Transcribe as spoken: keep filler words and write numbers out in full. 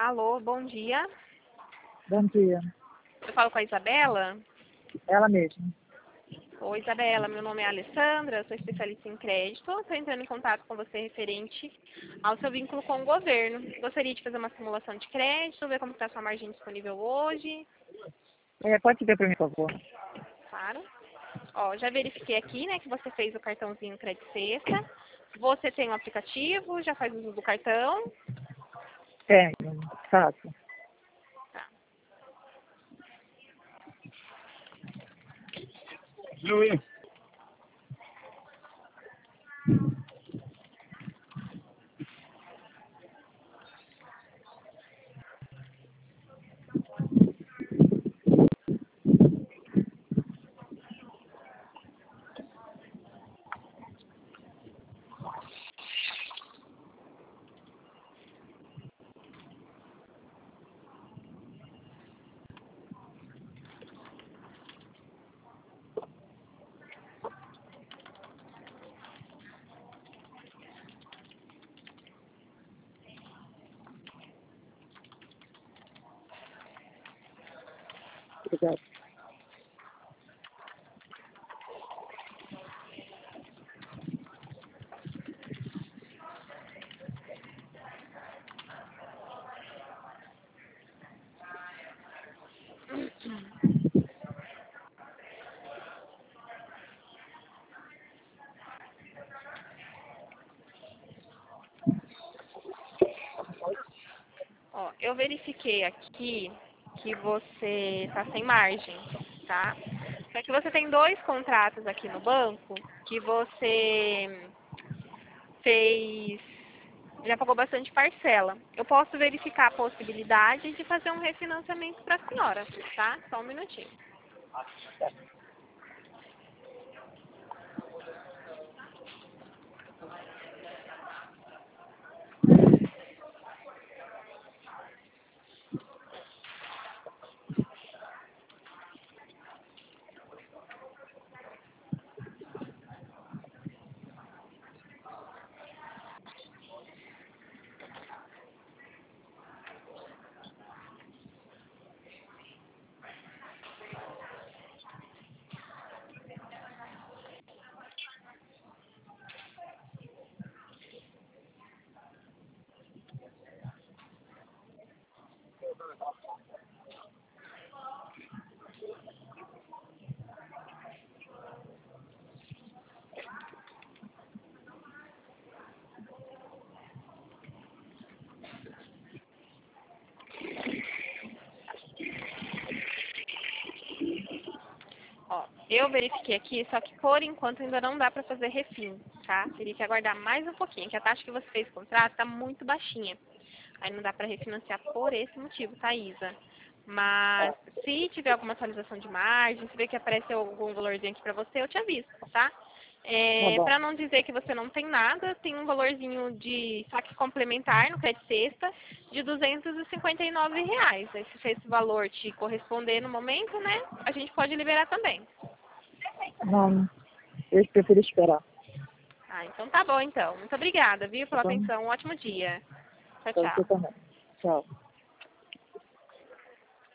Alô, bom dia. Bom dia. Eu falo com a Isabela. Ela mesma. Oi, Isabela, meu nome é Alessandra, eu sou especialista em crédito. Estou entrando em contato com você referente ao seu vínculo com o governo. Gostaria de fazer uma simulação de crédito, ver como está a sua margem disponível hoje. É, pode ver para mim, por favor. Claro. Ó, já verifiquei aqui, né, que você fez o cartãozinho Crédito Sexta. Você tem um aplicativo, já faz uso do cartão. Tenho, faço. Tá. Luiz. Obrigada. Ó, eu verifiquei aqui que você está sem margem, tá? Só que você tem dois contratos aqui no banco que você fez, já pagou bastante parcela. Eu posso verificar a possibilidade de fazer um refinanciamento para a senhora, tá? Só um minutinho. Ó, eu verifiquei aqui, só que por enquanto ainda não dá para fazer refim, tá? Teria que aguardar mais um pouquinho, que a taxa que você fez o contrato está muito baixinha. Aí não dá para refinanciar por esse motivo, tá, Isa? Mas se tiver alguma atualização de margem, se ver que apareceu algum valorzinho aqui para você, eu te aviso, tá? Tá É, bom. para não dizer que você não tem nada, tem um valorzinho de saque complementar no Crédito Sexta de duzentos e cinquenta e nove reais. Aí, se esse valor te corresponder no momento, né, a gente pode liberar também. Não, eu prefiro esperar. Ah, então tá bom então. Muito obrigada, viu, Tá pela bom? atenção. Um ótimo dia. Tchau, Para você tchau. também. Tchau.